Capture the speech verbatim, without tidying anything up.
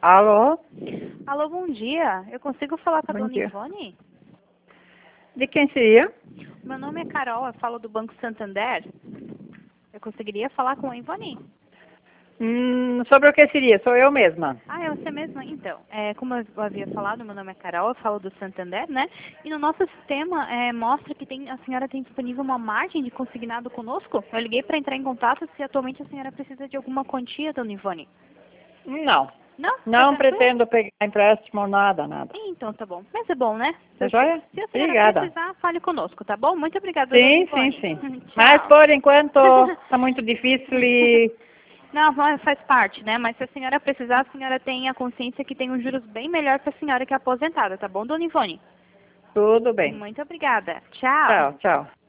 Alô? Alô, bom dia. Eu consigo falar com a Bom dona dia. Ivone? De quem seria? Meu nome é Carol, eu falo do Banco Santander. Eu conseguiria falar com a Ivone? Hum, sobre o que seria? Sou eu mesma. Ah, é você mesma? Então, é, como eu havia falado, meu nome é Carol, eu falo do Santander, né? E no nosso sistema é, mostra que tem, a senhora tem disponível uma margem de consignado conosco. Eu liguei para entrar em contato se atualmente a senhora precisa de alguma quantia, dona Ivone. Não. Não? Tá Não tranquilo? pretendo pegar empréstimo, nada, nada. Então, tá bom. Mas é bom, né? Tá Se, joia? se a senhora Obrigada. precisar, fale conosco, tá bom? Muito obrigada, dona Sim, sim, Ivone. sim. Mas Tchau. por enquanto está muito difícil e Não, mas faz parte, né? Mas se a senhora precisar, a senhora tem a consciência que tem um juros bem melhor para a senhora que é aposentada, tá bom, dona Ivone? tudo bem. Muito obrigada. Tchau. Tchau, tchau.